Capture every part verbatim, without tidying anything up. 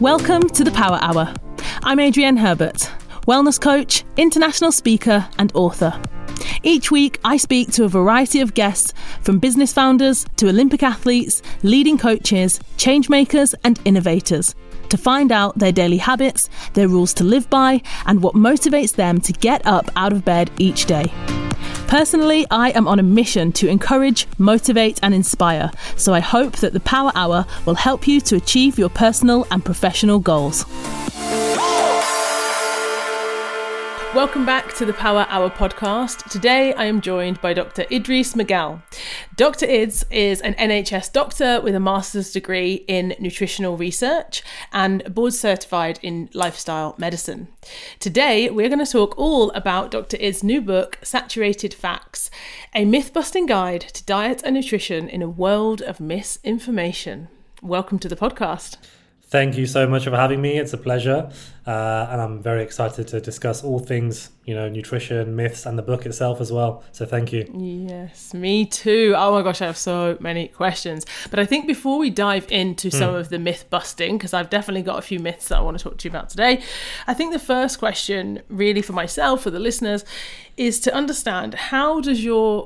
Welcome to the Power Hour. I'm Adrienne Herbert, wellness coach, international speaker and author. Each week I speak to a variety of guests, from business founders to Olympic athletes, leading coaches, change makers and innovators, to find out their daily habits, their rules to live by, and what motivates them to get up out of bed each day. Personally, I am on a mission to encourage, motivate and inspire, so I hope that the Power Hour will help you to achieve your personal and professional goals. Welcome back to the Power Hour podcast. Today I am joined by Doctor Idris Magal. Doctor Ids is an N H S doctor with a master's degree in nutritional research and board certified in lifestyle medicine. Today we're going to talk all about Doctor Ids' new book, Saturated Facts, a myth-busting guide to diet and nutrition in a world of misinformation. Welcome to the podcast. Thank you so much for having me. It's a pleasure. Uh, and I'm very excited to discuss all things, you know, nutrition, myths, and the book itself as well. So thank you. Yes, me too. Oh my gosh, I have so many questions. But I think before we dive into mm. some of the myth busting, because I've definitely got a few myths that I want to talk to you about today, I think the first question really for myself, for the listeners, is to understand, how does your...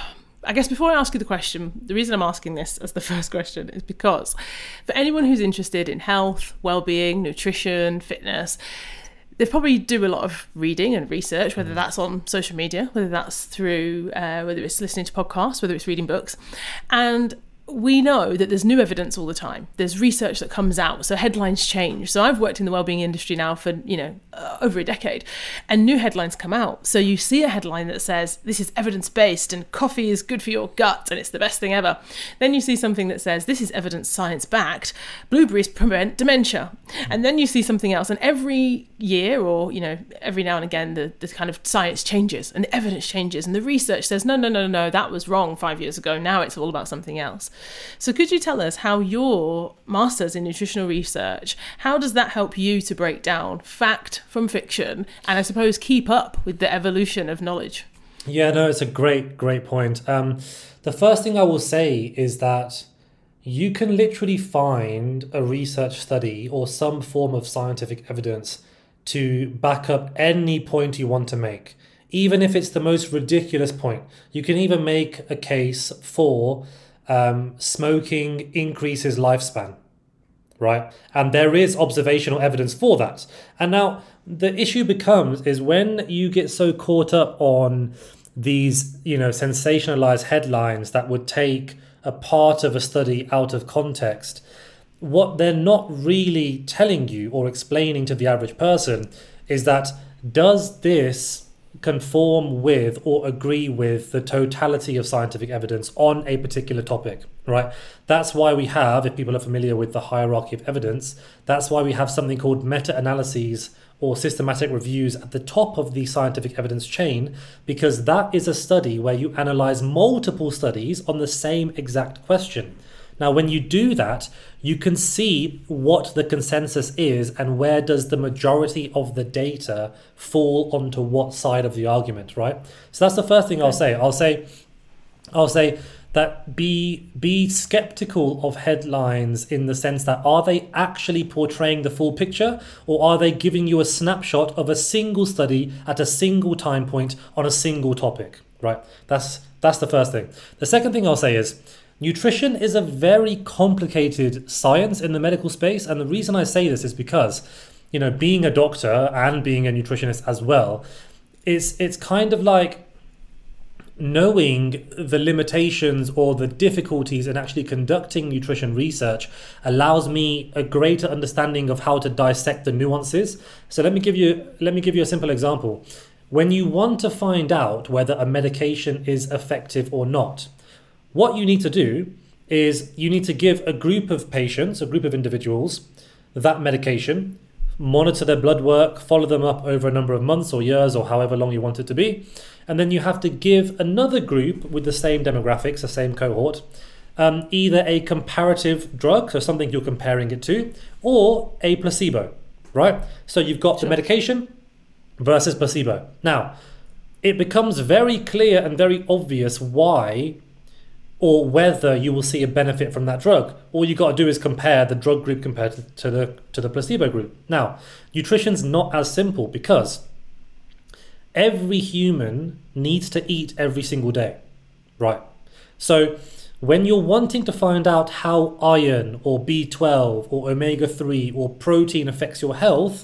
I guess before I ask you the question, the reason I'm asking this as the first question is because for anyone who's interested in health, well-being, nutrition, fitness, they probably do a lot of reading and research, whether that's on social media, whether that's through, uh, whether it's listening to podcasts, whether it's reading books. And we know that there's new evidence all the time. There's research that comes out, so headlines change. So I've worked in the wellbeing industry now for, you know, uh, over a decade, and new headlines come out. So you see a headline that says, this is evidence-based and coffee is good for your gut and it's the best thing ever. Then you see something that says, this is evidence science-backed, blueberries prevent dementia. And then you see something else, and every year, or, you know, every now and again, the, the kind of science changes and the evidence changes and the research says, no, no, no, no, that was wrong five years ago. Now it's all about something else. So could you tell us how your master's in nutritional research, how does that help you to break down fact from fiction and I suppose keep up with the evolution of knowledge? Yeah, no, it's a great, great point. Um, the first thing I will say is that you can literally find a research study or some form of scientific evidence to back up any point you want to make, even if it's the most ridiculous point. You can even make a case for Um, smoking increases lifespan, right? And there is observational evidence for that. And now the issue becomes is when you get so caught up on these, you know, sensationalized headlines that would take a part of a study out of context, what they're not really telling you or explaining to the average person is that, does this conform with or agree with the totality of scientific evidence on a particular topic, right? That's why we have, if people are familiar with the hierarchy of evidence, that's why we have something called meta-analyses or systematic reviews at the top of the scientific evidence chain, because that is a study where you analyze multiple studies on the same exact question. Now, when you do that, you can see what the consensus is and where does the majority of the data fall onto what side of the argument, right? So that's the first thing I'll say. I'll say, I'll say that be be skeptical of headlines in the sense that, are they actually portraying the full picture, or are they giving you a snapshot of a single study at a single time point on a single topic, right? That's that's the first thing. The second thing I'll say is, nutrition is a very complicated science in the medical space. And the reason I say this is because, you know, being a doctor and being a nutritionist as well, it's, it's kind of like knowing the limitations or the difficulties in actually conducting nutrition research allows me a greater understanding of how to dissect the nuances. So let me give you, let me give you a simple example. When you want to find out whether a medication is effective or not, what you need to do is you need to give a group of patients, a group of individuals, that medication, monitor their blood work, follow them up over a number of months or years or however long you want it to be. And then you have to give another group with the same demographics, the same cohort, um, either a comparative drug, so something you're comparing it to, or a placebo, right? So you've got sure. the medication versus placebo. Now, it becomes very clear and very obvious why or whether you will see a benefit from that drug. All you got to do is compare the drug group compared to, to the to the placebo group. Now, nutrition's not as simple because every human needs to eat every single day, right? So when you're wanting to find out how iron or B twelve or omega three or protein affects your health,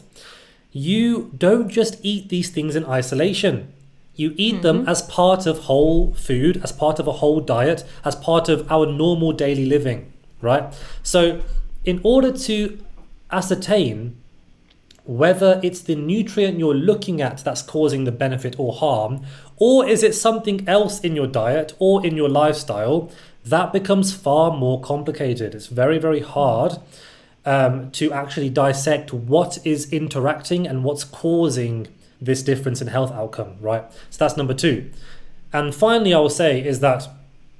you don't just eat these things in isolation. You eat mm-hmm. them as part of whole food, as part of a whole diet, as part of our normal daily living, right? So in order to ascertain whether it's the nutrient you're looking at that's causing the benefit or harm, or is it something else in your diet or in your lifestyle, that becomes far more complicated. It's very, very hard um, to actually dissect what is interacting and what's causing this difference in health outcome, right? So that's number two. And finally, I will say is that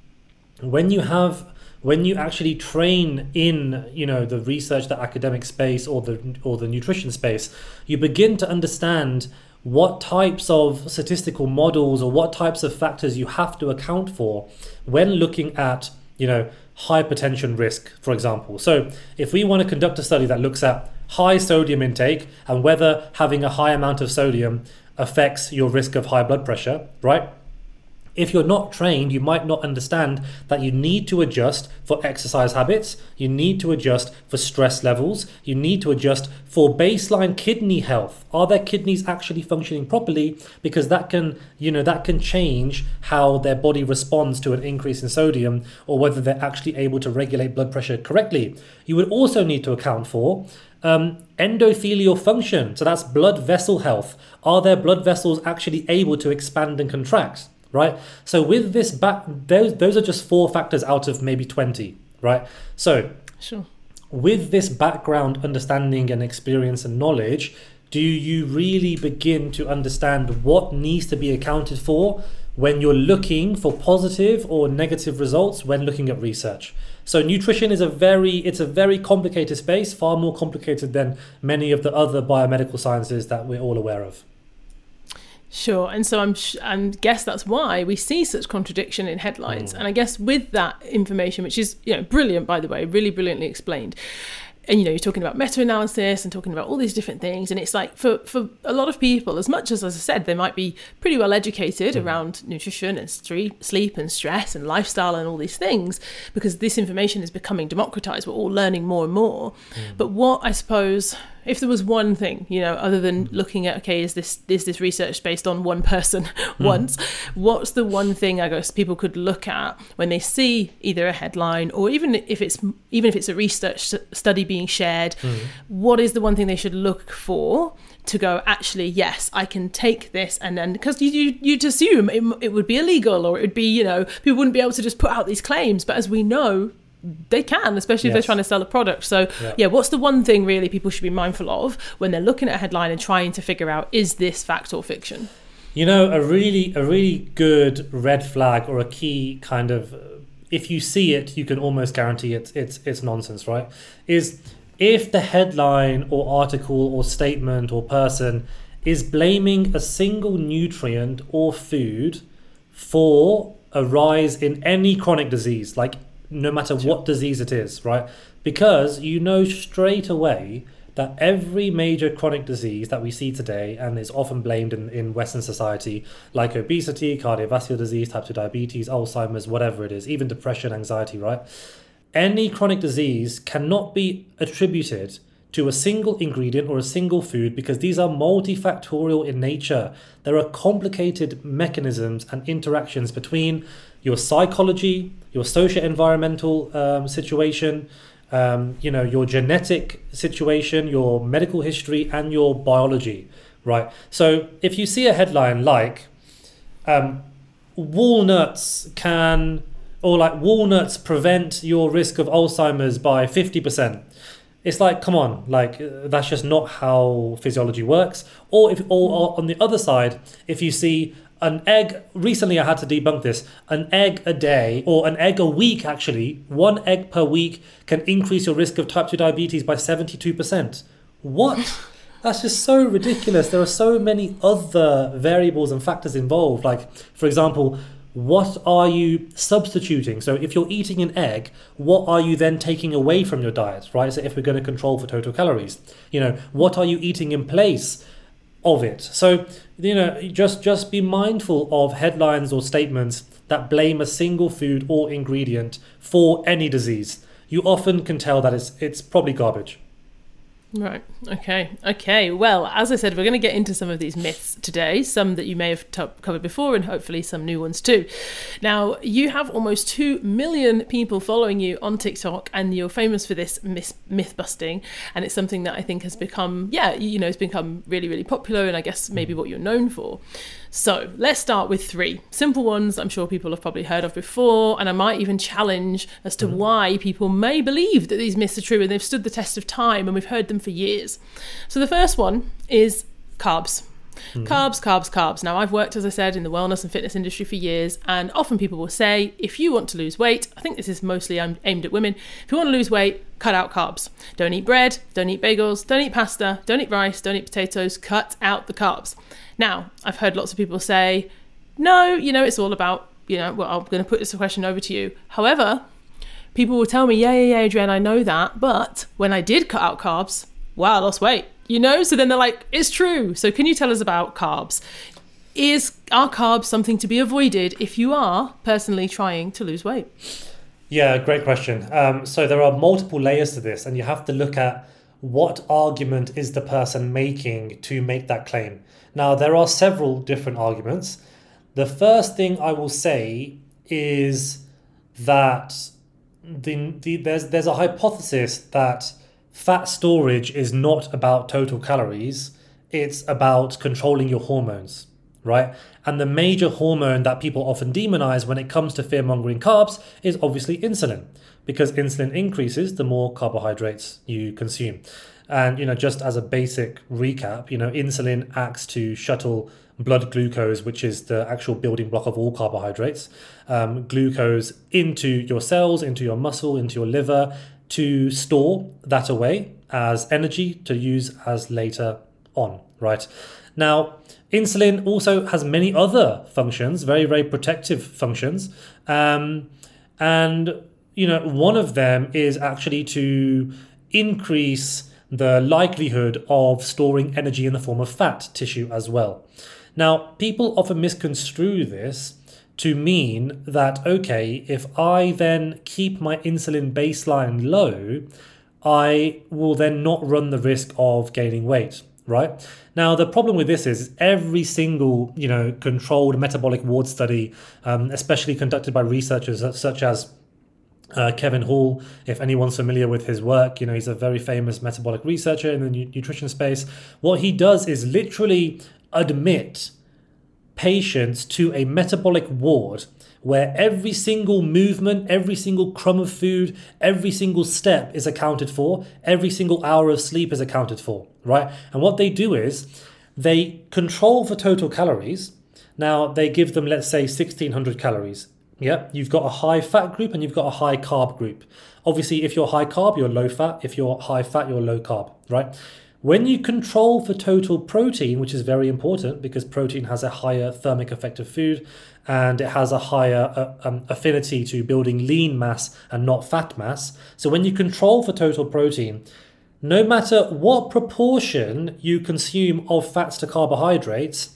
when you have when you actually train in, you know, the research, the academic space or the or the nutrition space, you begin to understand what types of statistical models or what types of factors you have to account for when looking at, you know, hypertension risk, for example. So if we want to conduct a study that looks at high sodium intake and whether having a high amount of sodium affects your risk of high blood pressure, right? If you're not trained, you might not understand that you need to adjust for exercise habits, you need to adjust for stress levels, you need to adjust for baseline kidney health. Are their kidneys actually functioning properly? Because that can, you know, that can change how their body responds to an increase in sodium or whether they're actually able to regulate blood pressure correctly. You would also need to account for um, endothelial function. So that's blood vessel health. Are their blood vessels actually able to expand and contract? Right. So with this back, those those are just four factors out of maybe twenty. Right. So sure. With this background understanding and experience and knowledge, do you really begin to understand what needs to be accounted for when you're looking for positive or negative results when looking at research? So nutrition is a very it's a very complicated space, far more complicated than many of the other biomedical sciences that we're all aware of. Sure, and so I'm I guess that's why we see such contradiction in headlines. Mm. And I guess with that information, which is, you know, brilliant, by the way, really brilliantly explained. And, you know, you're talking about meta-analysis and talking about all these different things. And it's like for, for a lot of people, as much as, as I said, they might be pretty well educated mm. around nutrition and sleep and stress and lifestyle and all these things, because this information is becoming democratized. We're all learning more and more. Mm. But what I suppose, if there was one thing, you know, other than mm. looking at, okay, is this is this research based on one person mm. once, what's the one thing I guess people could look at when they see either a headline or even if it's even if it's a research study being shared, mm. what is the one thing they should look for to go, actually, yes, I can take this? And then, because you, you, you'd assume it, it would be illegal, or it would be, you know, people wouldn't be able to just put out these claims. But as we know, they can, especially if yes. they're trying to sell a product. So yeah. yeah, what's the one thing really people should be mindful of when they're looking at a headline and trying to figure out, is this fact or fiction? You know, a really, a really good red flag or a key kind of, if you see it, you can almost guarantee it's it's it's nonsense, right? Is if the headline or article or statement or person is blaming a single nutrient or food for a rise in any chronic disease, like no matter sure. what disease it is, right? Because you know straight away that every major chronic disease that we see today and is often blamed in, in Western society, like obesity, cardiovascular disease, type two diabetes, Alzheimer's, whatever it is, even depression, anxiety, right? Any chronic disease cannot be attributed to a single ingredient or a single food, because these are multifactorial in nature. There are complicated mechanisms and interactions between your psychology, your socio-environmental um, situation, um, you know, your genetic situation, your medical history, and your biology, right? So if you see a headline like um, walnuts can, or like walnuts prevent your risk of Alzheimer's by fifty percent, it's like, come on, like that's just not how physiology works. Or if, or, or on the other side, if you see an egg, recently I had to debunk this, an egg a day or an egg a week, actually, one egg per week can increase your risk of type two diabetes by seventy-two percent. What? That's just so ridiculous. There are so many other variables and factors involved. Like, for example, what are you substituting? So if you're eating an egg, what are you then taking away from your diet, right? So if we're going to control for total calories, you know, what are you eating in place of it? So, you know, just just be mindful of headlines or statements that blame a single food or ingredient for any disease. You often can tell that it's it's probably garbage. Right. Okay. Okay. Well, as I said, we're going to get into some of these myths today, some that you may have t- covered before and hopefully some new ones too. Now, you have almost two million people following you on TikTok and you're famous for this myth, myth busting. And it's something that I think has become, yeah, you know, it's become really, really popular and I guess maybe what you're known for. So let's start with three simple ones I'm sure people have probably heard of before, and I might even challenge as to mm-hmm. why people may believe that these myths are true and they've stood the test of time and we've heard them for years. So the first one is carbs. Mm-hmm. Carbs, carbs, carbs. Now, I've worked, as I said, in the wellness and fitness industry for years, and often people will say, if you want to lose weight, I think this is mostly aimed at women, if you want to lose weight, cut out carbs. Don't eat bread, don't eat bagels, don't eat pasta, don't eat rice, don't eat potatoes, cut out the carbs. Now, I've heard lots of people say, no, you know, it's all about, you know, well, I'm going to put this question over to you. However, people will tell me, yeah, yeah, yeah, Adrienne, I know that, but when I did cut out carbs, wow, I lost weight. You know, so then they're like, it's true. So can you tell us about carbs? Is are carbs something to be avoided if you are personally trying to lose weight? Yeah, great question. Um, so there are multiple layers to this, and you have to look at what argument is the person making to make that claim. Now, there are several different arguments. The first thing I will say is that the, the there's there's a hypothesis that fat storage is not about total calories, it's about controlling your hormones, right? And the major hormone that people often demonize when it comes to fear-mongering carbs is obviously insulin, because insulin increases the more carbohydrates you consume. And, you know, just as a basic recap, you know, insulin acts to shuttle blood glucose, which is the actual building block of all carbohydrates, um, glucose into your cells, into your muscle, into your liver, to store that away as energy to use as later on, right? Now, insulin also has many other functions, very, very protective functions. Um, and, you know, one of them is actually to increase the likelihood of storing energy in the form of fat tissue as well. Now, people often misconstrue this to mean that, okay, if I then keep my insulin baseline low, I will then not run the risk of gaining weight, right? Now, the problem with this is every single, you know, controlled metabolic ward study, um, especially conducted by researchers such as uh, Kevin Hall, if anyone's familiar with his work, you know, he's a very famous metabolic researcher in the nu- nutrition space. What he does is literally admit patients to a metabolic ward where every single movement, every single crumb of food, every single step is accounted for, every single hour of sleep is accounted for, right? And what they do is they control for total calories. Now they give them, let's say, sixteen hundred calories. Yeah, you've got a high fat group and you've got a high carb group. Obviously, if you're high carb, you're low fat. If you're high fat, you're low carb, right? When you control for total protein, which is very important because protein has a higher thermic effect of food and it has a higher uh, um, affinity to building lean mass and not fat mass. So when you control for total protein, no matter what proportion you consume of fats to carbohydrates,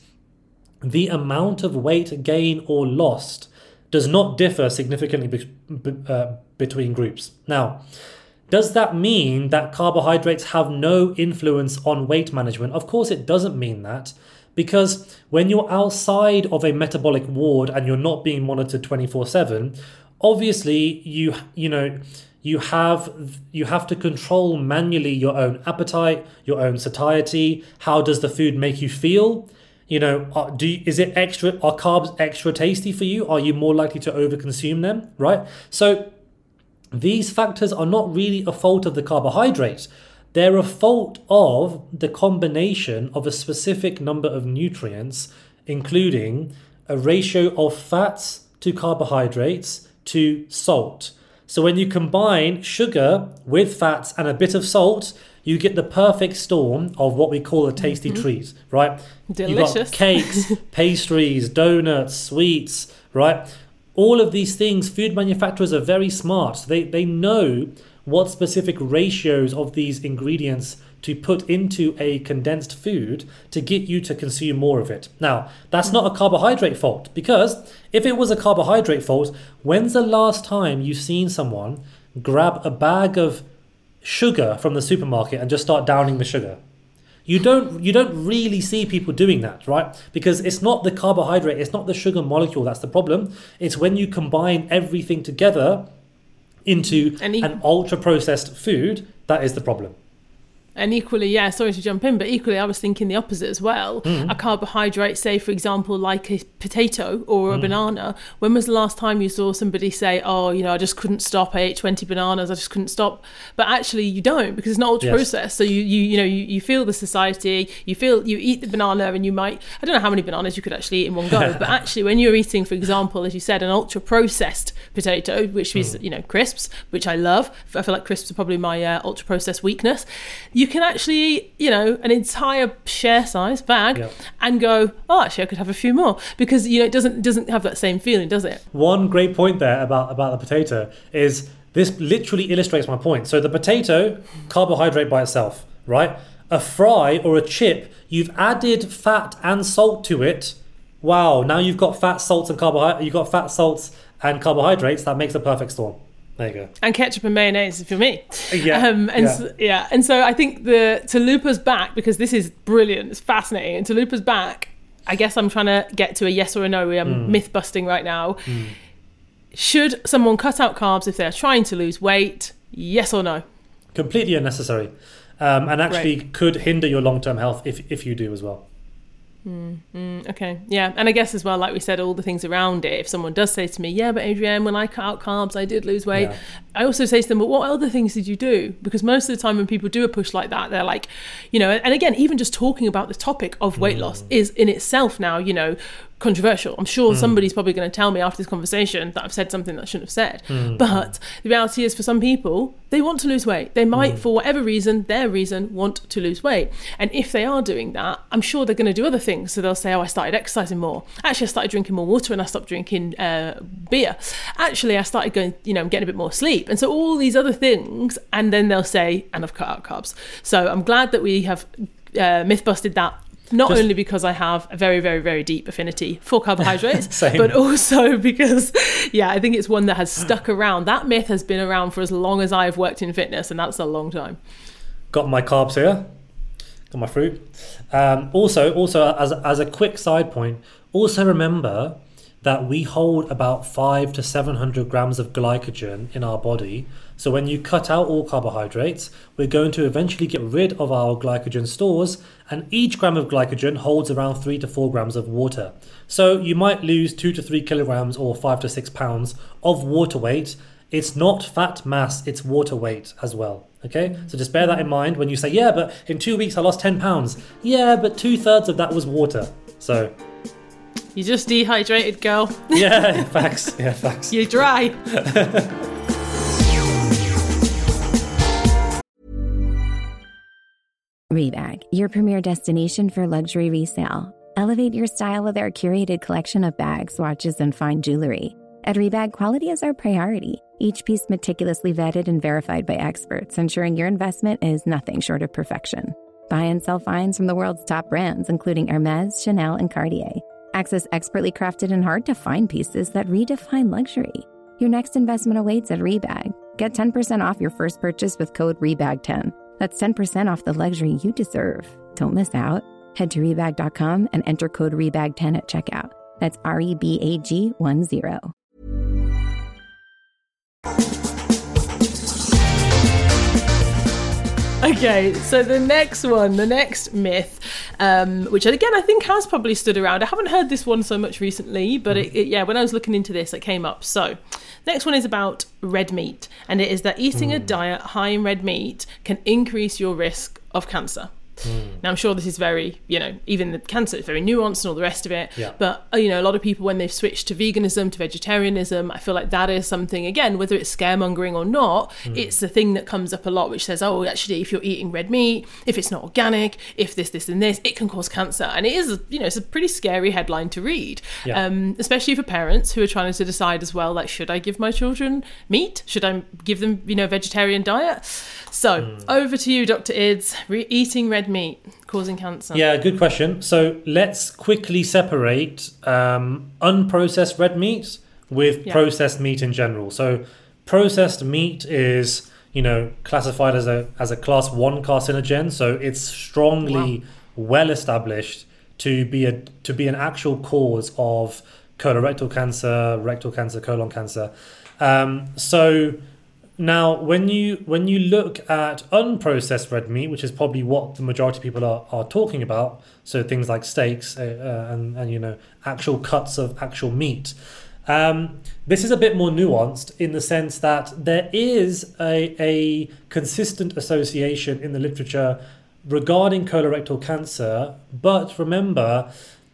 the amount of weight gain or lost does not differ significantly be- be- uh, between groups. Now, does that mean that carbohydrates have no influence on weight management? Of course, it doesn't mean that, because when you're outside of a metabolic ward and you're not being monitored twenty-four seven, obviously you you know you have you have to control manually your own appetite, your own satiety. How does the food make you feel? You know, are, do you, is it extra? Are carbs extra tasty for you? Are you more likely to overconsume them? Right, so these factors are not really a fault of the carbohydrates. They're a fault of the combination of a specific number of nutrients, including a ratio of fats to carbohydrates to salt. So when you combine sugar with fats and a bit of salt, you get the perfect storm of what we call a tasty mm-hmm. treat, right? Delicious. You've got cakes, pastries, donuts, sweets, right? All of these things, food manufacturers are very smart. They they know what specific ratios of these ingredients to put into a condensed food to get you to consume more of it. Now, that's not a carbohydrate fault, because if it was a carbohydrate fault, when's the last time you've seen someone grab a bag of sugar from the supermarket and just start downing the sugar? You don't you don't really see people doing that, right? Because it's not the carbohydrate, it's not the sugar molecule that's the problem. It's when you combine everything together into e- an ultra-processed food that is the problem. And equally, yeah, sorry to jump in, but equally I was thinking the opposite as well. Mm. A carbohydrate, say, for example, like a potato or a mm. banana. When was the last time you saw somebody say, oh, you know, I just couldn't stop, I ate twenty bananas, I just couldn't stop? But actually you don't, because it's not ultra processed. Yes. So you, you you know, you, you feel the satiety, you feel, you eat the banana and you might, I don't know how many bananas you could actually eat in one go, but actually when you're eating, for example, as you said, an ultra processed potato, which is, mm. you know, crisps, which I love. I feel like crisps are probably my uh, ultra processed weakness. You can actually eat, you know, an entire share size bag yep. and go, oh, actually I could have a few more, because, you know, it doesn't doesn't have that same feeling, does it? One great point there about about the potato is this literally illustrates my point. So the potato, carbohydrate by itself, right? A fry or a chip, you've added fat and salt to it. Wow, now you've got fat, salts and carbohydrates. You've got fat, salts and carbohydrates. That makes a perfect storm. There you go. And ketchup and mayonnaise for me. Yeah. Um, and yeah. So, yeah. And so I think the to Lupa's back, because this is brilliant, it's fascinating. And to Lupa's back, I guess I'm trying to get to a yes or a no. I'm mm. myth busting right now. Mm. Should someone cut out carbs if they're trying to lose weight? Yes or no? Completely unnecessary. Um, and actually right. could hinder your long-term health if, if you do as well. Mm, mm, okay, yeah, and I guess as well, like we said, all the things around it. If someone does say to me, yeah, but Adrienne, when I cut out carbs, I did lose weight. Yeah. I also say to them, but what other things did you do? Because most of the time when people do a push like that, they're like, you know, and again, even just talking about the topic of weight mm. loss is in itself now, you know, controversial. I'm sure mm. somebody's probably going to tell me after this conversation that I've said something that I shouldn't have said. Mm. But the reality is, for some people, they want to lose weight. They might, mm. for whatever reason, their reason, want to lose weight. And if they are doing that, I'm sure they're going to do other things. So they'll say, oh, I started exercising more. Actually, I started drinking more water and I stopped drinking uh, beer. Actually, I started going, you know, I'm getting a bit more sleep. And so all these other things, and then they'll say, and I've cut out carbs. So I'm glad that we have uh, myth busted that. Not Just, only because I have a very, very, very deep affinity for carbohydrates, but also because, yeah, I think it's one that has stuck around. That myth has been around for as long as I've worked in fitness, and that's a long time. Got my carbs here. Got my fruit. Um, also, also as, as a quick side point, also remember that we hold about five to seven hundred grams of glycogen in our body. So when you cut out all carbohydrates, we're going to eventually get rid of our glycogen stores, and each gram of glycogen holds around three to four grams of water. So you might lose two to three kilograms or five to six pounds of water weight. It's not fat mass, it's water weight as well. Okay, so just bear that in mind when you say, yeah, but in two weeks I lost ten pounds. Yeah, but two thirds of that was water. So you're just dehydrated, girl. Yeah, facts. Yeah, facts. You're dry. Rebag, your premier destination for luxury resale. Elevate your style with our curated collection of bags, watches, and fine jewelry. At Rebag, quality is our priority. Each piece meticulously vetted and verified by experts, ensuring your investment is nothing short of perfection. Buy and sell finds from the world's top brands, including Hermes, Chanel, and Cartier. Access expertly crafted and hard-to-find pieces that redefine luxury. Your next investment awaits at Rebag. Get ten percent off your first purchase with code R E B A G ten. That's ten percent off the luxury you deserve. Don't miss out. Head to rebag dot com and enter code R E B A G ten at checkout. That's R E B A G ten. Okay, so the next one, the next myth, um, which again I think has probably stood around. I haven't heard this one so much recently, but it, it, yeah, when I was looking into this, it came up. So, next one is about red meat, and it is that eating mm. a diet high in red meat can increase your risk of cancer. Now, I'm sure this is very, you know, even the cancer is very nuanced and all the rest of it. Yeah. But, you know, a lot of people, when they've switched to veganism, to vegetarianism, I feel like that is something, again, whether it's scaremongering or not, mm. it's the thing that comes up a lot, which says, oh, actually, if you're eating red meat, if it's not organic, if this, this and this, it can cause cancer. And it is, you know, it's a pretty scary headline to read, yeah. um, especially for parents who are trying to decide as well, like, should I give my children meat? Should I give them, you know, vegetarian diet? So mm. over to you, Doctor Idds. Re- eating red meat causing cancer. Yeah, good question. So let's quickly separate um, unprocessed red meat with yeah. processed meat in general. So processed meat is, you know, classified as a as a class one carcinogen. So it's strongly wow. well established to be a to be an actual cause of colorectal cancer, rectal cancer, colon cancer. Um, so now, when you when you look at unprocessed red meat, which is probably what the majority of people are, are talking about, so things like steaks uh, and, and, you know, actual cuts of actual meat, um, this is a bit more nuanced in the sense that there is a, a consistent association in the literature regarding colorectal cancer, but remember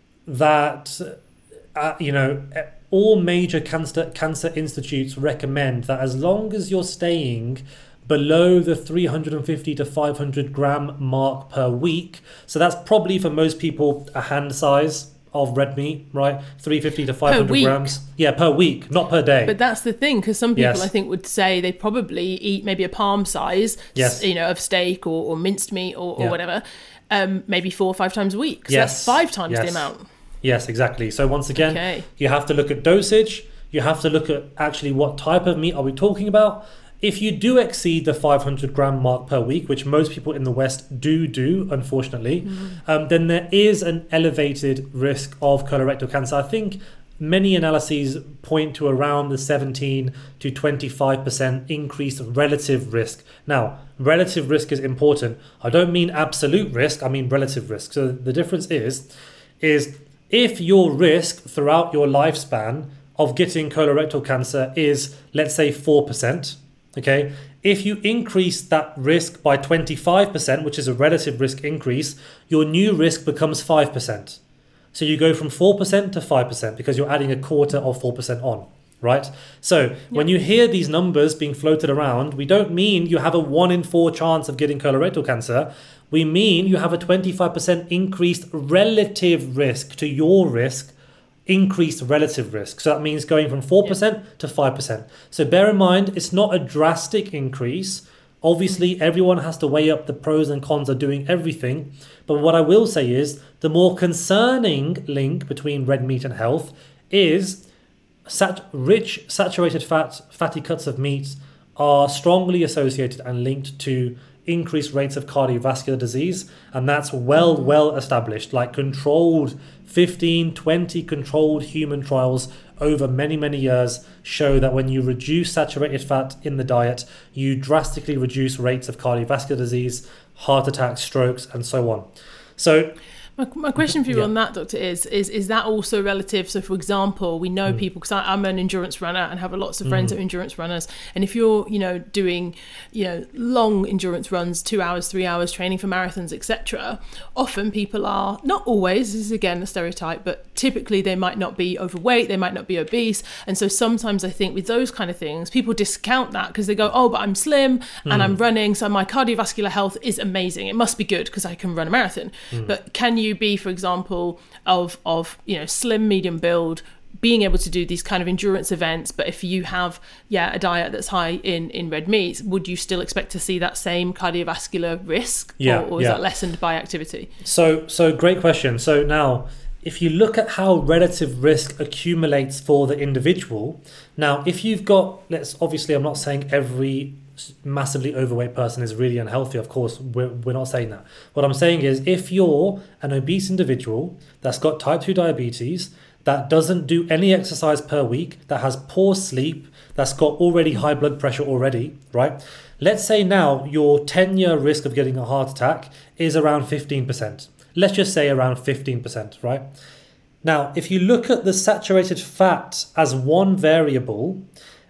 that, uh, you know, all major cancer cancer institutes recommend that as long as you're staying below the three hundred fifty to five hundred gram mark per week, so that's probably for most people a hand size of red meat, right? three hundred fifty to five hundred grams. Yeah, per week, not per day. But that's the thing, because some people Yes. I think would say they probably eat maybe a palm size, Yes. you know, of steak or, or minced meat or, or Yeah. whatever, um, maybe four or five times a week. So Yes. that's five times Yes. the amount. Yes, exactly. So once again, Okay. you have to look at dosage. You have to look at actually what type of meat are we talking about. If you do exceed the five hundred gram mark per week, which most people in the West do do, unfortunately, mm. um, then there is an elevated risk of colorectal cancer. I think many analyses point to around the seventeen to twenty-five percent increased relative risk. Now, relative risk is important. I don't mean absolute risk, I mean relative risk. So the difference is, is if your risk throughout your lifespan of getting colorectal cancer is, let's say, four percent, okay, if you increase that risk by twenty-five percent, which is a relative risk increase, your new risk becomes five percent. So you go from four percent to five percent because you're adding a quarter of four percent on, right? So yeah. when you hear these numbers being floated around, we don't mean you have a one in four chance of getting colorectal cancer. We mean you have a twenty-five percent increased relative risk to your risk, increased relative risk. So that means going from four percent yeah. to five percent. So bear in mind, it's not a drastic increase. Obviously, everyone has to weigh up the pros and cons of doing everything. But what I will say is the more concerning link between red meat and health is sat- rich saturated fat, fatty cuts of meat are strongly associated and linked to increased rates of cardiovascular disease, and that's well well established, like controlled fifteen, twenty controlled human trials over many many years show that when you reduce saturated fat in the diet, you drastically reduce rates of cardiovascular disease, heart attacks, strokes, and so on. So My, my question for you yeah. on that, Doctor, is is is that also relative? So, for example, we know mm. people, because I'm an endurance runner and have lots of friends mm. that are endurance runners. And if you're, you know, doing, you know, long endurance runs, two hours, three hours, training for marathons, et cetera, often people are, not always, this is again a stereotype, but typically they might not be overweight, they might not be obese. And so sometimes I think with those kind of things, people discount that because they go, oh, but I'm slim and mm. I'm running, so my cardiovascular health is amazing. It must be good because I can run a marathon. Mm. But can you be, for example, of of you know slim, medium build, being able to do these kind of endurance events, but if you have yeah a diet that's high in in red meat, would you still expect to see that same cardiovascular risk, yeah, or, or is yeah. that lessened by activity? So so great question. So now, if you look at how relative risk accumulates for the individual, now if you've got, let's obviously I'm not saying every massively overweight person is really unhealthy, of course we're, we're not saying that. What I'm saying is, if you're an obese individual that's got type two diabetes, that doesn't do any exercise per week, that has poor sleep, that's got already high blood pressure already, right? Let's say now your ten year risk of getting a heart attack is around fifteen percent. Let's just say around fifteen percent, right? Now, if you look at the saturated fat as one variable,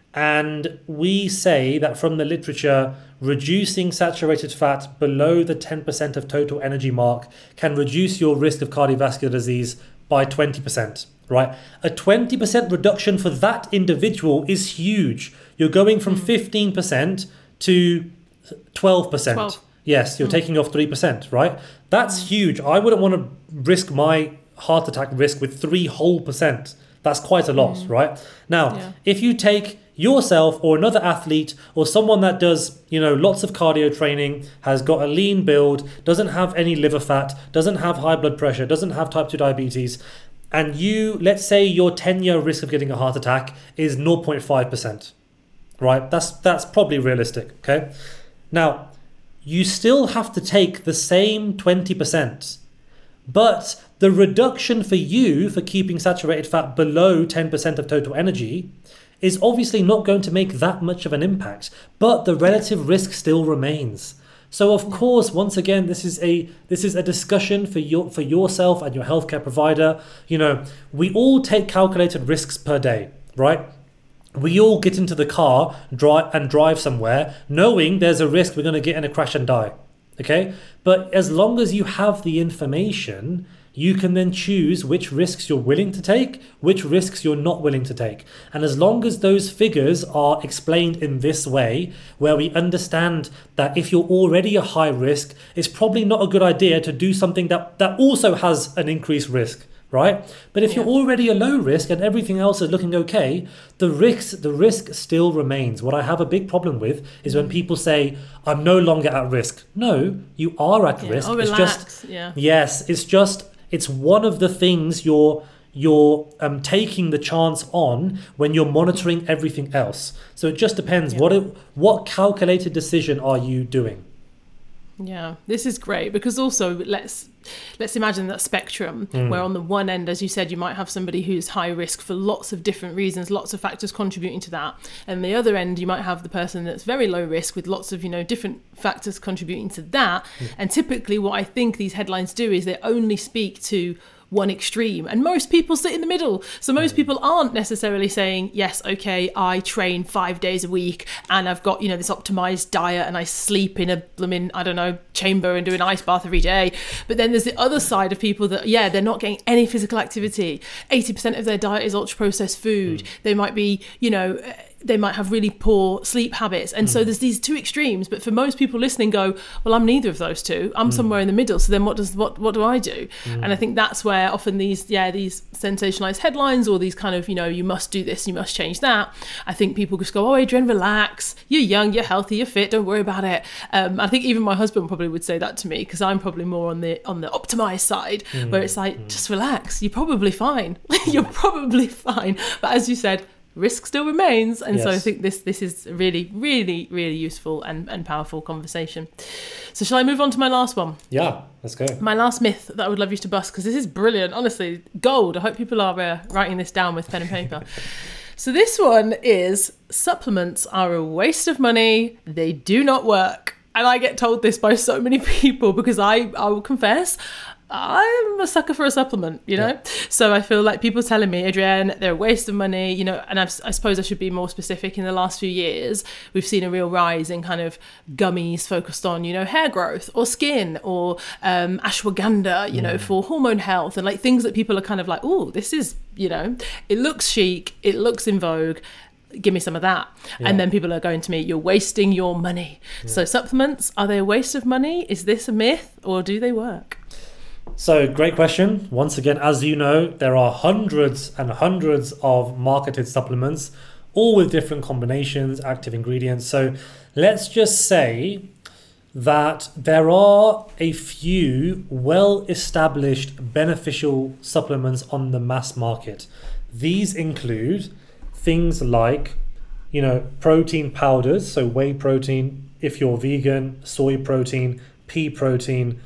And we say that from the literature, reducing saturated fat below the ten percent of total energy mark can reduce your risk of cardiovascular disease by twenty percent, right? A twenty percent reduction for that individual is huge. You're going from fifteen percent to twelve percent. twelve. Yes, you're mm. taking off three percent, right? That's mm. huge. I wouldn't want to risk my heart attack risk with three whole percent. That's quite a lot, mm. right? Now, yeah. if you take yourself or another athlete or someone that does, you know, lots of cardio training, has got a lean build, doesn't have any liver fat, doesn't have high blood pressure, doesn't have type two diabetes, and you, let's say your ten-year risk of getting a heart attack is zero point five percent, right? That's that's probably realistic, okay? Now, you still have to take the same twenty percent, but the reduction for you for keeping saturated fat below ten percent of total energy is obviously not going to make that much of an impact, but the relative risk still remains. So of course, once again, this is a this is a discussion for your for yourself and your healthcare provider. You know, we all take calculated risks per day, right? We all get into the car drive and drive somewhere knowing there's a risk we're going to get in a crash and die. Okay? But as long as you have the information, you can then choose which risks you're willing to take, which risks you're not willing to take. And as long as those figures are explained in this way, where we understand that if you're already a high risk, it's probably not a good idea to do something that, that also has an increased risk, right? But if yeah. you're already a low risk and everything else is looking okay, the risk, the risk still remains. What I have a big problem with is when people say, I'm no longer at risk. No, you are at yeah. risk. Oh, it's relax. just, yeah. yes, it's just, it's one of the things you're you're um, taking the chance on when you're monitoring everything else. So it just depends. Yeah. What it, what calculated decision are you doing? Yeah, this is great because also let's let's imagine that spectrum mm. where on the one end, as you said, you might have somebody who's high risk for lots of different reasons, lots of factors contributing to that. And the other end, you might have the person that's very low risk with lots of, you know, different factors contributing to that. Mm. And typically what I think these headlines do is they only speak to one extreme, and most people sit in the middle. So most people aren't necessarily saying, yes, okay, I train five days a week and I've got, you know, this optimized diet and I sleep in a blooming, I don't know, chamber and do an ice bath every day. But then there's the other side of people that, yeah, they're not getting any physical activity. eighty percent of their diet is ultra processed food. Mm. They might be, you know, they might have really poor sleep habits. And mm. so there's these two extremes. But for most people listening go, well, I'm neither of those two. I'm mm. somewhere in the middle. So then what does what what do I do? Mm. And I think that's where often these, yeah, these sensationalized headlines or these kind of, you know, you must do this, you must change that. I think people just go, oh, Adrienne, relax. You're young, you're healthy, you're fit. Don't worry about it. Um, I think even my husband probably would say that to me because I'm probably more on the on the optimized side mm. where it's like, mm. just relax. You're probably fine. You're probably fine. But as you said, risk still remains. And yes. so I think this this is a really, really, really useful and, and powerful conversation. So shall I move on to my last one? Yeah, let's go. My last myth that I would love you to bust, because this is brilliant. Honestly, gold. I hope people are uh, writing this down with pen and paper. So this one is supplements are a waste of money. They do not work. And I get told this by so many people because I, I will confess, I'm a sucker for a supplement, you know? Yeah. So I feel like people telling me, Adrienne, they're a waste of money, you know, and I've, I suppose I should be more specific. In the last few years, we've seen a real rise in kind of gummies focused on, you know, hair growth or skin or um, ashwagandha, you mm. know, for hormone health and like things that people are kind of like, oh, this is, you know, it looks chic, it looks in vogue. Give me some of that. Yeah. And then people are going to me, you're wasting your money. Yeah. So supplements, are they a waste of money? Is this a myth or do they work? So great question. Once again, as you know, there are hundreds and hundreds of marketed supplements, all with different combinations, active ingredients. So let's just say that there are a few well-established beneficial supplements on the mass market. These include things like, you know, protein powders, so whey protein, if you're vegan, soy protein, pea protein,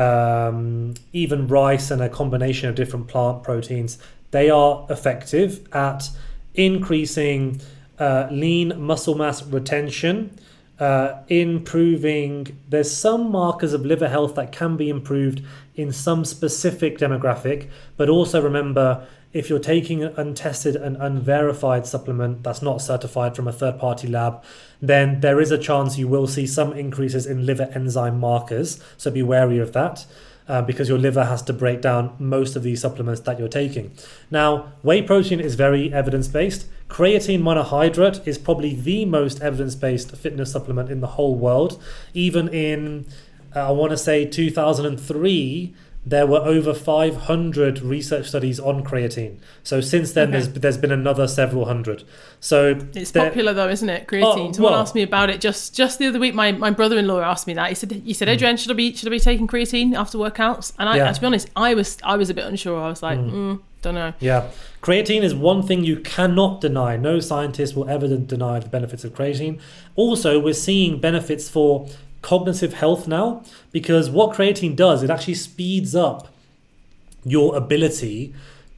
um, even rice and a combination of different plant proteins. They are effective at increasing uh, lean muscle mass retention, uh, improving, there's some markers of liver health that can be improved in some specific demographic, but also remember, if you're taking an untested and unverified supplement that's not certified from a third-party lab, then there is a chance you will see some increases in liver enzyme markers. So be wary of that, uh, because your liver has to break down most of these supplements that you're taking. Now, whey protein is very evidence-based. Creatine monohydrate is probably the most evidence-based fitness supplement in the whole world. Even in, uh, I want to say two thousand three, there were over five hundred research studies on creatine. So since then, okay. there's there's been another several hundred. So it's popular though, isn't it? Creatine. Oh, Someone well, asked me about it just just the other week. My my brother-in-law asked me that. He said, "He said, Adrienne, should I be should I be taking creatine after workouts?" And I, yeah. to be honest, I was I was a bit unsure. I was like, mm. Mm, don't know. Yeah, creatine is one thing you cannot deny. No scientist will ever deny the benefits of creatine. Also, we're seeing benefits for cognitive health now, because what creatine does, it actually speeds up your ability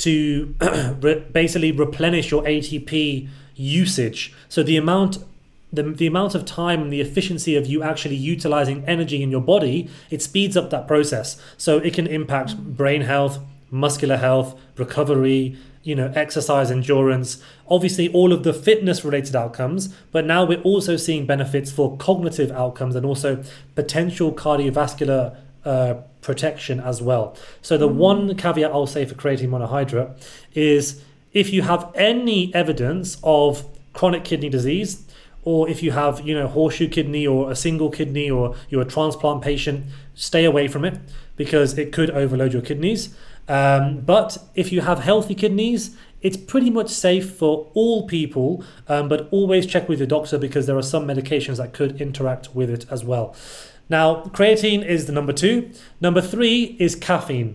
to re- basically replenish your A T P usage. So the amount the, the amount of time and the efficiency of you actually utilizing energy in your body, it speeds up that process. So it can impact brain health, muscular health, recovery, you know, exercise endurance, obviously all of the fitness related outcomes, but now we're also seeing benefits for cognitive outcomes and also potential cardiovascular uh, protection as well. So the one caveat I'll say for creatine monohydrate is, if you have any evidence of chronic kidney disease, or if you have, you know, horseshoe kidney or a single kidney, or you're a transplant patient, stay away from it because it could overload your kidneys. Um, but if you have healthy kidneys, it's pretty much safe for all people, um, but always check with your doctor because there are some medications that could interact with it as well. Now, creatine is the number two. Number three is caffeine.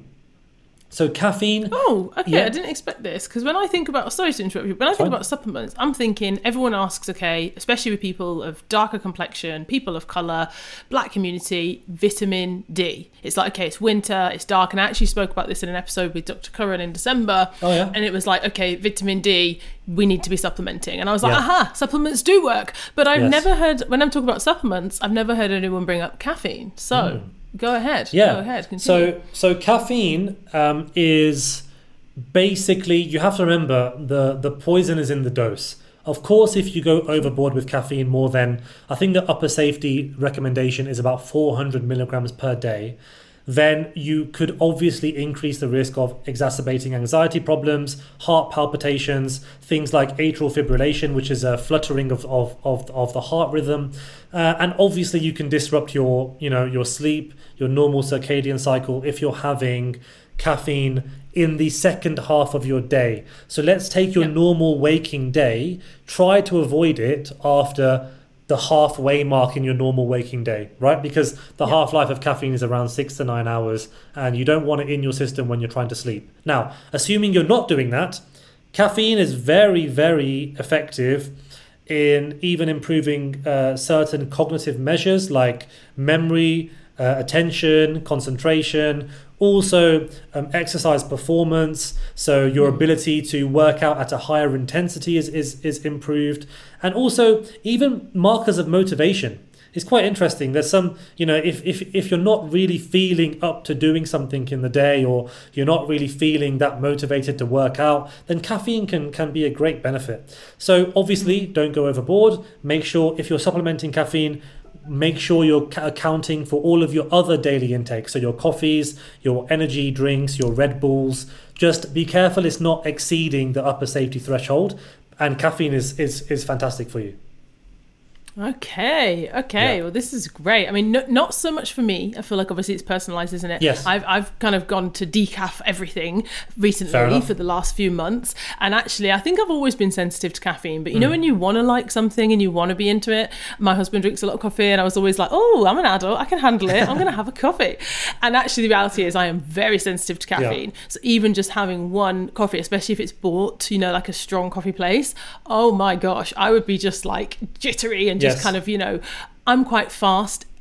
So caffeine... Oh, okay, yeah. I didn't expect this, because when I think about... Sorry to interrupt you, but when I think Fine. about supplements, I'm thinking, everyone asks, okay, especially with people of darker complexion, people of colour, black community, vitamin D. It's like, okay, it's winter, it's dark, and I actually spoke about this in an episode with Doctor Curran in December, oh, yeah? and it was like, okay, vitamin D, we need to be supplementing. And I was like, yeah. aha, supplements do work. But I've yes. never heard, when I'm talking about supplements, I've never heard anyone bring up caffeine. So... Mm. Go ahead. Yeah. Go ahead. Continue. So, so caffeine um, is basically, you have to remember, the the poison is in the dose. Of course, if you go overboard with caffeine more than, I think the upper safety recommendation is about four hundred milligrams per day, then you could obviously increase the risk of exacerbating anxiety problems, heart palpitations, things like atrial fibrillation, which is a fluttering of of of, of the heart rhythm, uh, and obviously you can disrupt your you know your sleep, your normal circadian cycle if you're having caffeine in the second half of your day. So let's take your yeah. normal waking day, try to avoid it after the halfway mark in your normal waking day, right? Because the yeah. half-life of caffeine is around six to nine hours and you don't want it in your system when you're trying to sleep. Now, assuming you're not doing that, caffeine is very, very effective in even improving uh, certain cognitive measures like memory, uh, attention, concentration, also um, exercise performance. So your ability to work out at a higher intensity is, is, is improved. And also even markers of motivation. It's quite interesting. There's some, you know, if, if, if you're not really feeling up to doing something in the day, or you're not really feeling that motivated to work out, then caffeine can, can be a great benefit. So obviously don't go overboard. Make sure if you're supplementing caffeine, make sure you're accounting for all of your other daily intakes. So your coffees, your energy drinks, your Red Bulls. Just be careful it's not exceeding the upper safety threshold. And caffeine is is, is fantastic for you. Okay, okay. Yeah. Well, this is great. I mean, no, not so much for me. I feel like obviously it's personalised, isn't it? Yes. I've I've kind of gone to decaf everything recently for the last few months. And actually, I think I've always been sensitive to caffeine. But you mm. know when you want to like something and you want to be into it? My husband drinks a lot of coffee and I was always like, oh, I'm an adult. I can handle it. I'm going to have a coffee. And actually, the reality is I am very sensitive to caffeine. Yeah. So even just having one coffee, especially if it's bought, you know, like a strong coffee place, oh my gosh, I would be just like jittery and just Yes. kind of, you know, I'm quite fast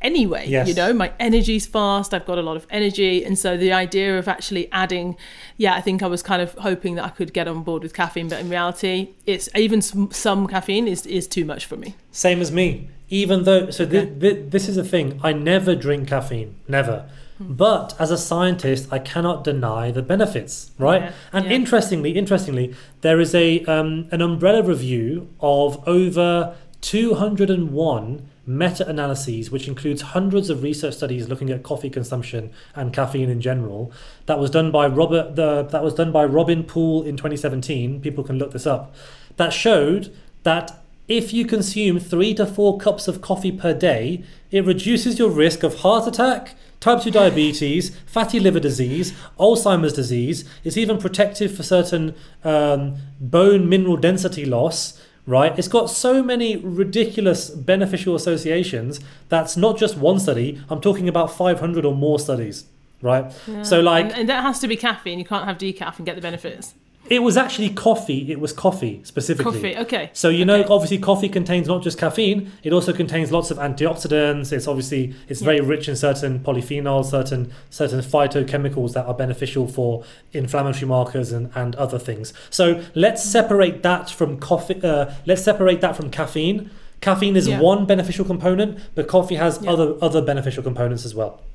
anyway. Yes. You know, my energy's fast, I've got a lot of energy. And so the idea of actually adding, yeah, I think I was kind of hoping that I could get on board with caffeine, but in reality, it's even some caffeine is, is too much for me. Same as me. Even though, so Okay. thi- thi- this is the thing, I never drink caffeine, never. But as a scientist, I cannot deny the benefits, right? Yeah, And yeah. interestingly, interestingly, there is a um, an umbrella review of over two hundred one meta-analyses, which includes hundreds of research studies looking at coffee consumption and caffeine in general. That was done by Robert. The that was done by Robin Poole in twenty seventeen. People can look this up. That showed that if you consume three to four cups of coffee per day, it reduces your risk of heart attack, type two diabetes, fatty liver disease, Alzheimer's disease. It's even protective for certain um, bone mineral density loss, right? It's got so many ridiculous beneficial associations. That's not just one study. I'm talking about five hundred or more studies, right? Yeah. So like... And, and that has to be caffeine. You can't have decaf and get the benefits. It was actually coffee. It was coffee specifically. Coffee, okay. So you know, Okay. obviously, coffee contains not just caffeine. It also contains lots of antioxidants. It's obviously it's very rich in certain polyphenols, certain certain phytochemicals that are beneficial for inflammatory markers and, and other things. So let's separate that from coffee. Uh, let's separate that from caffeine. Caffeine is Yeah. one beneficial component, but coffee has Yeah. other other beneficial components as well.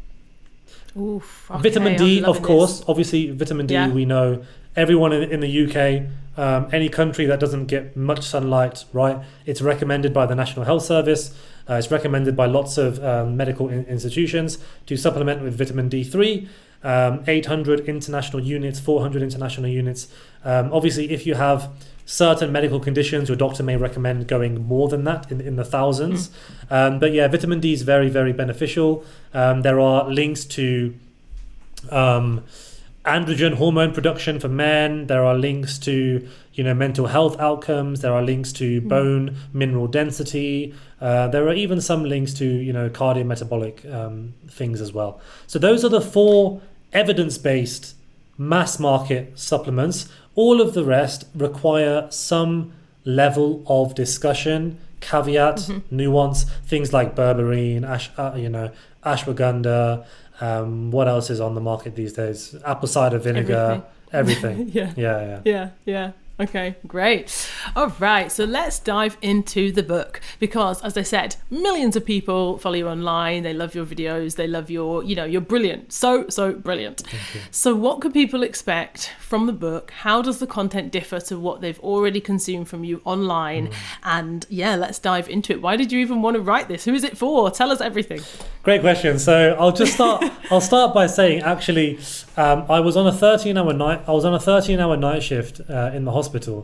Oof, okay, Vitamin I'm D, of loving course. this. Obviously, vitamin D, Yeah. we know everyone in, in the U K, um, any country that doesn't get much sunlight, right? It's recommended by the National Health Service. Uh, it's recommended by lots of um, medical in- institutions to supplement with vitamin D three, um, eight hundred international units, four hundred international units. Um, obviously, if you have certain medical conditions, your doctor may recommend going more than that in, in the thousands. Mm. Um, but yeah, vitamin D is very, very beneficial. Um, there are links to um, androgen hormone production for men. There are links to, you know, mental health outcomes. There are links to Mm. bone mineral density. Uh, there are even some links to, you know, cardiometabolic um, things as well. So those are the four evidence-based mass market supplements. All of the rest require some level of discussion, caveat, Mhm. nuance. Things like berberine, ash, uh, you know, ashwagandha. Um, what else is on the market these days? Apple cider vinegar. Everything. yeah. Yeah, yeah. Yeah, yeah. Okay, great. All right, so let's dive into the book because, as I said, millions of people follow you online. They love your videos. They love your, you know, you're brilliant. So, so brilliant. So what could people expect from the book? How does the content differ to what they've already consumed from you online? Mm. And yeah, let's dive into it. Why did you even want to write this? Who is it for? Tell us everything. Great question. So I'll just start. I'll start by saying, actually, um, I was on a thirteen-hour night. I was on a thirteen-hour night shift uh, in the hospital,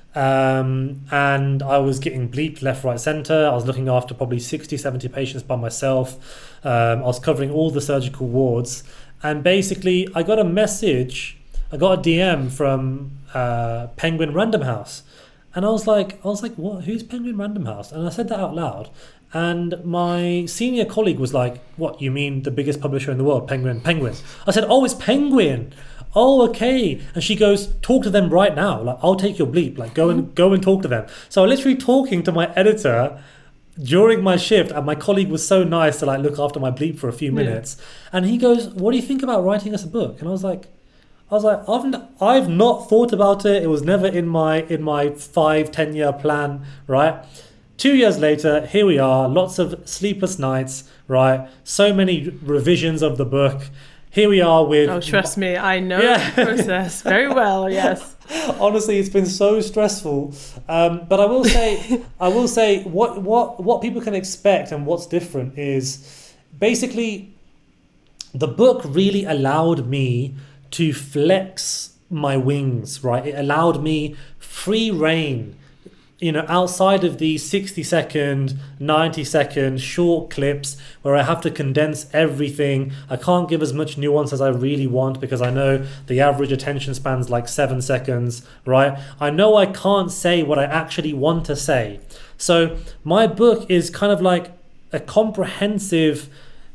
um, and I was getting bleeped left, right, centre. I was looking after probably sixty, seventy patients by myself. Um, I was covering all the surgical wards, and basically, I got a message. I got a D M from uh, Penguin Random House, and I was like, I was like, what? Who's Penguin Random House? And I said that out loud. And my senior colleague was like, what, you mean the biggest publisher in the world, Penguin? Penguin. I said, oh, it's Penguin. Oh, okay. And she goes, talk to them right now. Like, I'll take your bleep. Like, go and go and talk to them. So I was literally talking to my editor during my shift, and my colleague was so nice to like look after my bleep for a few minutes. Yeah. And he goes, what do you think about writing us a book? And I was like, I was like, I've, n- I've not thought about it. It was never in my in my five, ten year plan, right? Two years later, here we are, lots of sleepless nights, right? So many revisions of the book. Here we are with... Oh, trust me, I know Yeah. the process very well, yes. Honestly, it's been so stressful. Um, but I will say, I will say what, what, what people can expect and what's different is basically the book really allowed me to flex my wings, right? It allowed me free reign, you know, outside of these sixty second, ninety second short clips where I have to condense everything. I can't give as much nuance as I really want because I know the average attention span's like seven seconds, right? I know I can't say what I actually want to say. So my book is kind of like a comprehensive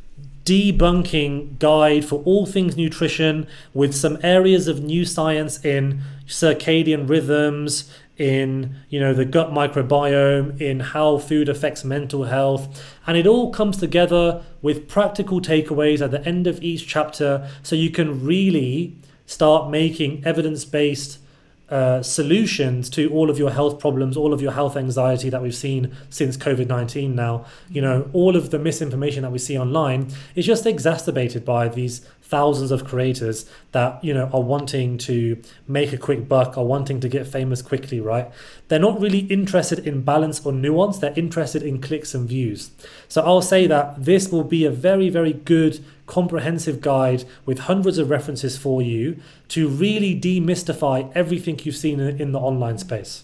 debunking guide for all things nutrition with some areas of new science in circadian rhythms, in, you know, the gut microbiome, in how food affects mental health. And it all comes together with practical takeaways at the end of each chapter, so you can really start making evidence-based uh, solutions to all of your health problems, all of your health anxiety that we've seen since COVID nineteen now. You know, all of the misinformation that we see online is just exacerbated by these thousands of creators that, you know, are wanting to make a quick buck, are wanting to get famous quickly, right? They're not really interested in balance or nuance. They're interested in clicks and views. So I'll say that this will be a very, very good comprehensive guide with hundreds of references for you to really demystify everything you've seen in the online space.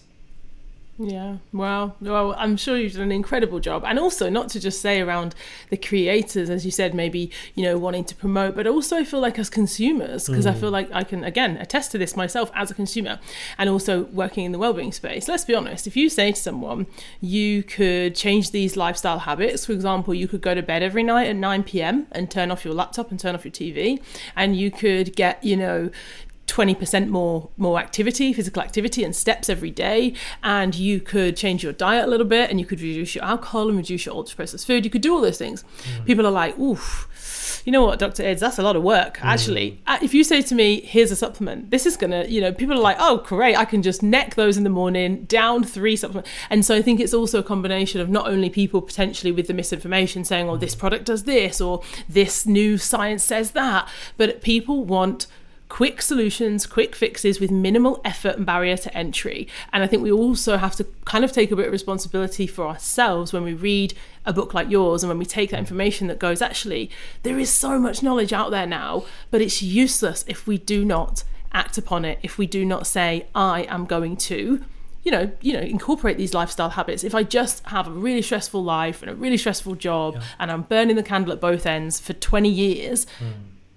Yeah, well, well, I'm sure you've done an incredible job. And also, not to just say around the creators, as you said, maybe, you know, wanting to promote, but also I feel like as consumers, because mm. I feel like I can, again, attest to this myself as a consumer and also working in the wellbeing space. Let's be honest, if you say to someone, you could change these lifestyle habits, for example, you could go to bed every night at nine p.m. and turn off your laptop and turn off your T V, and you could get, you know, twenty percent more more activity, physical activity and steps every day, and you could change your diet a little bit, and you could reduce your alcohol and reduce your ultra processed food. You could do all those things. Mm. People are like, oof, you know what, Doctor Eds, that's a lot of work. Mm. Actually, if you say to me, here's a supplement, this is gonna, you know, people are like, oh great, I can just neck those in the morning, down three supplements. And so I think it's also a combination of not only people potentially with the misinformation saying, oh, this product does this, or this new science says that, but people want quick solutions, quick fixes with minimal effort and barrier to entry. And I think we also have to kind of take a bit of responsibility for ourselves when we read a book like yours, and when we take that information that goes, actually, there is so much knowledge out there now, but it's useless if we do not act upon it, if we do not say, I am going to, you know, you know, incorporate these lifestyle habits. If I just have a really stressful life and a really stressful job, yeah. and I'm burning the candle at both ends for twenty years, mm.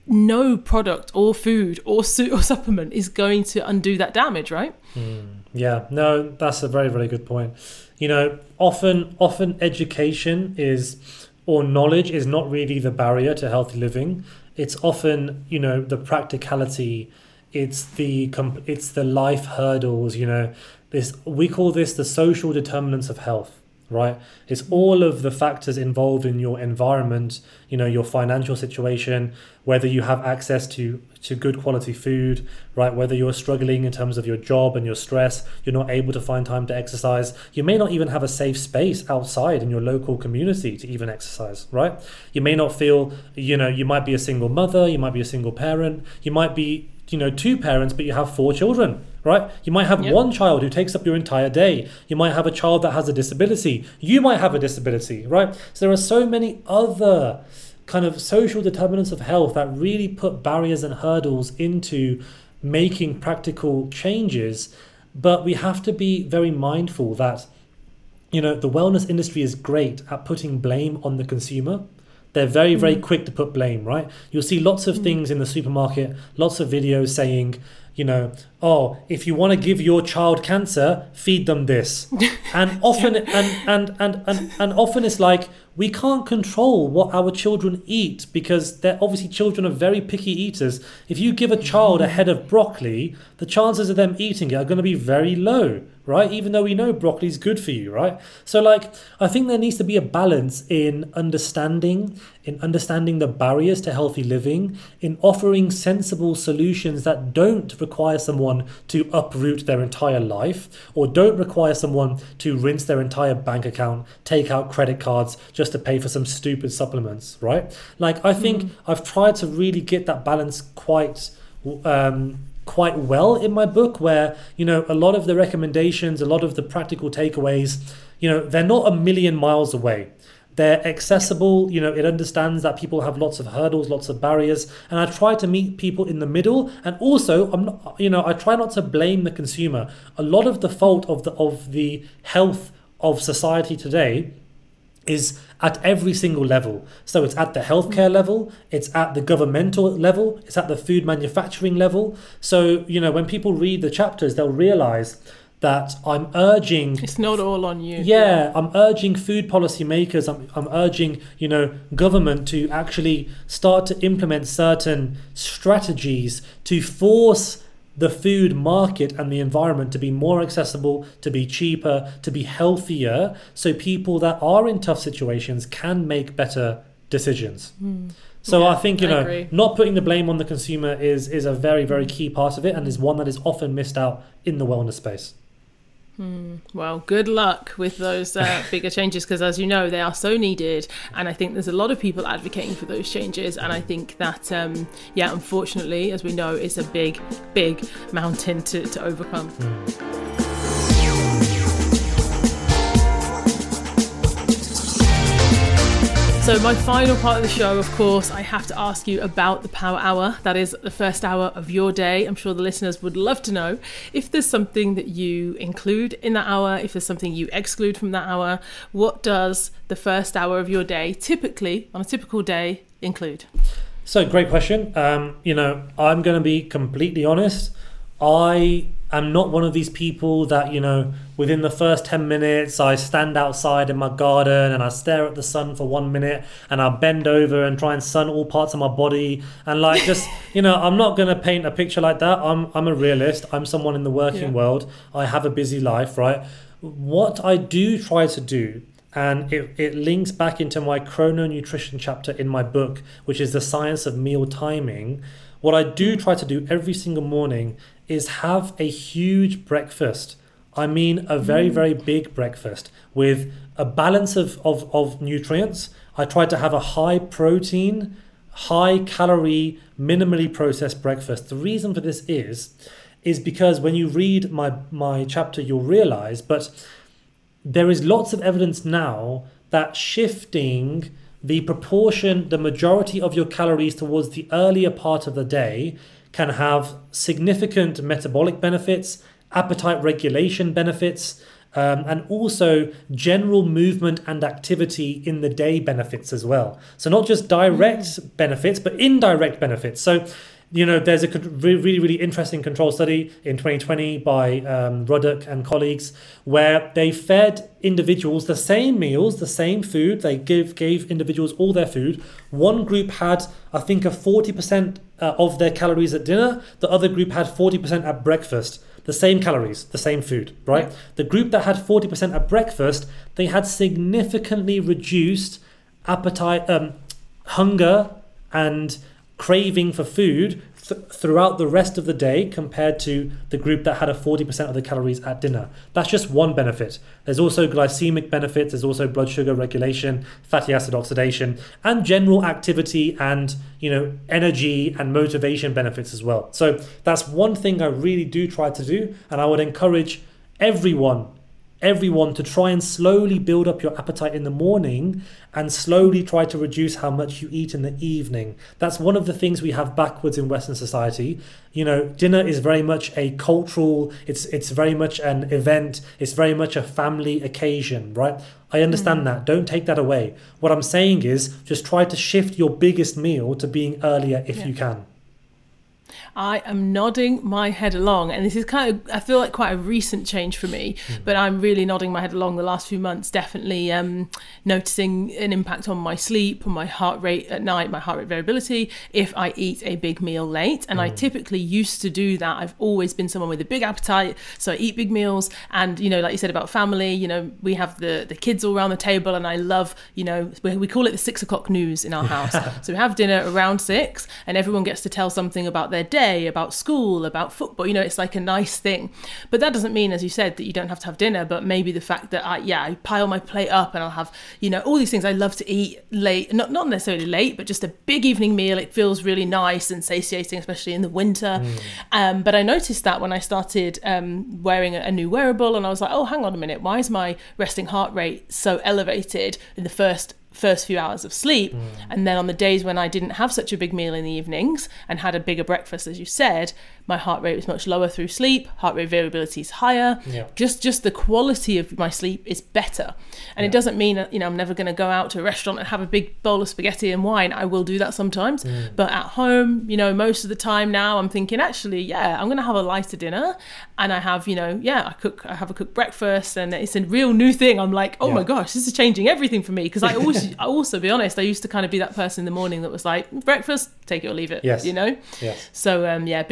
no product or food or su- or supplement is going to undo that damage, right? Mm, yeah, no, that's a very, very good point. You know, often, often education is, or knowledge is not really the barrier to healthy living. It's often, you know, the practicality. It's the it's the life hurdles. You know, this we call this the social determinants of health. Right, it's all of the factors involved in your environment, you know, your financial situation, whether you have access to to good quality food, right, whether you're struggling in terms of your job and your stress, you're not able to find time to exercise, you may not even have a safe space outside in your local community to even exercise, right? You may not feel, you know, you might be a single mother, you might be a single parent, you might be, you know, two parents, but you have four children, right? You might have yep. one child who takes up your entire day. You might have a child that has a disability. You might have a disability, right? So there are so many other kind of social determinants of health that really put barriers and hurdles into making practical changes. But we have to be very mindful that, you know, the wellness industry is great at putting blame on the consumer. They're very, very mm. quick to put blame, right? You'll see lots of mm. things in the supermarket, lots of videos saying, you know, oh, if you want to give your child cancer, feed them this. And often yeah. and, and, and, and, and often it's like, we can't control what our children eat because they're obviously children are very picky eaters. If you give a child a head of broccoli, the chances of them eating it are going to be very low, right? Even though we know broccoli is good for you, right? So like, I think there needs to be a balance in understanding, in understanding the barriers to healthy living, in offering sensible solutions that don't require someone to uproot their entire life, or don't require someone to rinse their entire bank account, take out credit cards just to pay for some stupid supplements, right? Like, I think mm. I've tried to really get that balance quite um, quite well in my book, where, you know, a lot of the recommendations, a lot of the practical takeaways, you know, they're not a million miles away. They're accessible, you know, it understands that people have lots of hurdles, lots of barriers, and I try to meet people in the middle. And also, I'm not, you know, I try not to blame the consumer. A lot of the fault of the of the health of society today is at every single level. So it's at the healthcare level, it's at the governmental level, it's at the food manufacturing level. So, you know, when people read the chapters, they'll realize that I'm urging... It's not all on you. Yeah, I'm urging food policy makers, I'm, I'm urging, you know, government to actually start to implement certain strategies to force the food market and the environment to be more accessible, to be cheaper, to be healthier, so people that are in tough situations can make better decisions. Mm. So yeah, I think, you know, agree. Not putting the blame on the consumer is is a very, very key part of it, and is one that is often missed out in the wellness space. Mm, well, good luck with those uh, bigger changes, because as you know, they are so needed, and I think there's a lot of people advocating for those changes, and I think that um, yeah, unfortunately, as we know, it's a big big mountain to, to overcome. Mm. So my final part of the show, of course, I have to ask you about the Power Hour. That is the first hour of your day. I'm sure the listeners would love to know if there's something that you include in that hour, if there's something you exclude from that hour. What does the first hour of your day typically, on a typical day, include? So great question. Um, you know, I'm going to be completely honest. I am not one of these people that, you know, within the first ten minutes, I stand outside in my garden and I stare at the sun for one minute and I bend over and try and sun all parts of my body. And like, just, you know, I'm not going to paint a picture like that. I'm, I'm a realist. I'm someone in the working yeah. world. I have a busy life, right? What I do try to do, and it, it links back into my chrononutrition chapter in my book, which is the science of meal timing. What I do try to do every single morning is have a huge breakfast. I mean a very, very big breakfast with a balance of, of, of nutrients. I try to have a high protein, high calorie, minimally processed breakfast. The reason for this is, is because when you read my, my chapter, you'll realize, but there is lots of evidence now that shifting the proportion, the majority of your calories towards the earlier part of the day can have significant metabolic benefits, appetite regulation benefits, um, and also general movement and activity in the day benefits as well. So not just direct mm. benefits, but indirect benefits. So, you know, there's a really, really interesting control study in twenty twenty by um, Ruddock and colleagues, where they fed individuals the same meals, the same food. They give gave individuals all their food. One group had, I think, a forty percent uh, of their calories at dinner. The other group had forty percent at breakfast. The same calories, the same food, right? Yeah. The group that had forty percent at breakfast, they had significantly reduced appetite, um, hunger, and craving for food th- throughout the rest of the day compared to the group that had a forty percent of the calories at dinner. That's just one benefit. There's also glycemic benefits. There's also blood sugar regulation, fatty acid oxidation, and general activity and, you know, energy and motivation benefits as well. So that's one thing I really do try to do. And I would encourage everyone everyone to try and slowly build up your appetite in the morning and slowly try to reduce how much you eat in the evening. That's one of the things we have backwards in Western society. You know, dinner is very much a cultural, it's it's very much an event, it's very much a family occasion, right? I understand mm. that. Don't take that away. What I'm saying is just try to shift your biggest meal to being earlier if yeah. you can. I am nodding my head along, and this is kind of, I feel like quite a recent change for me, mm. but I'm really nodding my head along the last few months, definitely um, noticing an impact on my sleep, on my heart rate at night, my heart rate variability, if I eat a big meal late. And mm. I typically used to do that. I've always been someone with a big appetite, so I eat big meals. And, you know, like you said about family, you know, we have the, the kids all around the table, and I love, you know, we, we call it the six o'clock news in our house. So we have dinner around six, and everyone gets to tell something about their day, about school, about football. You know, it's like a nice thing. But that doesn't mean, as you said, that you don't have to have dinner, but maybe the fact that I yeah I pile my plate up and I'll have, you know, all these things I love to eat late, not not necessarily late, but just a big evening meal. It feels really nice and satiating, especially in the winter. Mm. Um, but I noticed that when I started um, wearing a, a new wearable, and I was like, oh, hang on a minute, why is my resting heart rate so elevated in the first first few hours of sleep? Mm. And then on the days when I didn't have such a big meal in the evenings and had a bigger breakfast, as you said, my heart rate was much lower through sleep, heart rate variability is higher, yeah. just just the quality of my sleep is better. And yeah. it doesn't mean, you know, I'm never going to go out to a restaurant and have a big bowl of spaghetti and wine. I will do that sometimes, mm. but at home, you know, most of the time now I'm thinking, actually, yeah, I'm going to have a lighter dinner, and I have, you know, yeah, I cook, I have a cooked breakfast, and it's a real new thing. I'm like, oh yeah. my gosh, this is changing everything for me, because I always, I also, be honest, I used to kind of be that person in the morning that was like, breakfast, take it or leave it, yes. you know? Yes. So, um, yeah, big change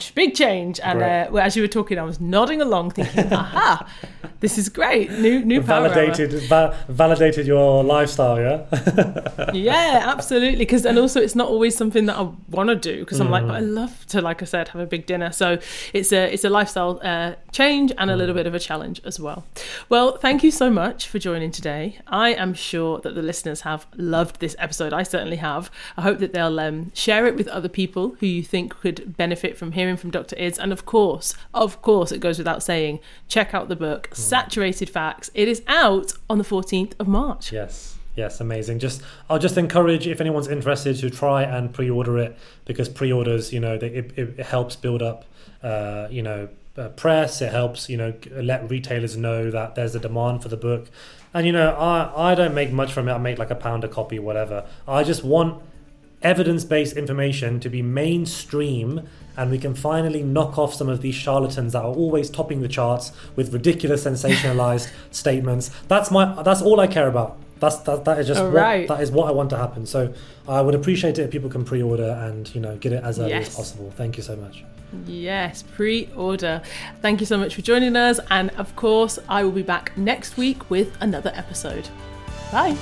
change, big change. And uh, well, as you were talking, I was nodding along thinking, aha, this is great. New new Validated, va- validated your lifestyle, yeah? Yeah, absolutely. Because and also it's not always something that I want to do because I'm Mm. like, but I love to, like I said, have a big dinner. So it's a it's a lifestyle uh, change and a little bit of a challenge as well. Well, thank you so much for joining today. I am sure that the listeners have loved this episode. I certainly have. I hope that they'll um, share it with other people who you think could benefit from hearing from Doctor Idds. And of course, of course, it goes without saying, check out the book, mm. Saturated Facts. It is out on the fourteenth of March. Yes. Yes, amazing. Just I'll just encourage, if anyone's interested, to try and pre-order it, because pre-orders, you know, they, it, it helps build up, uh, you know, uh, press. It helps, you know, let retailers know that there's a demand for the book. And, you know, I, I don't make much from it. I make like a pound a copy, whatever. I just want evidence-based information to be mainstream, and we can finally knock off some of these charlatans that are always topping the charts with ridiculous sensationalized statements. That's my that's all I care about. That's that, that is just what, right. that is what I want to happen. So I would appreciate it if people can pre-order and, you know, get it as early yes. as possible. Thank you so much. Yes, pre-order. Thank you so much for joining us, and of course I will be back next week with another episode. Bye.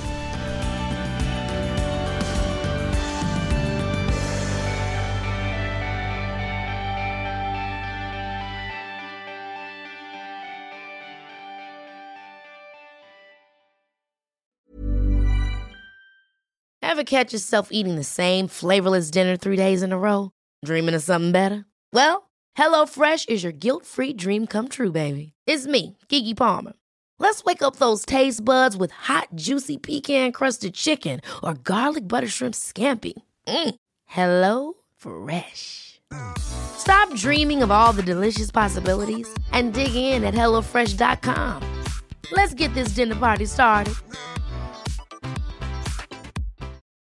Ever catch yourself eating the same flavorless dinner three days in a row? Dreaming of something better? Well, HelloFresh is your guilt-free dream come true, baby. It's me, Keke Palmer. Let's wake up those taste buds with hot, juicy pecan-crusted chicken or garlic butter shrimp scampi. Mm. Hello Fresh. Stop dreaming of all the delicious possibilities and dig in at hello fresh dot com. Let's get this dinner party started.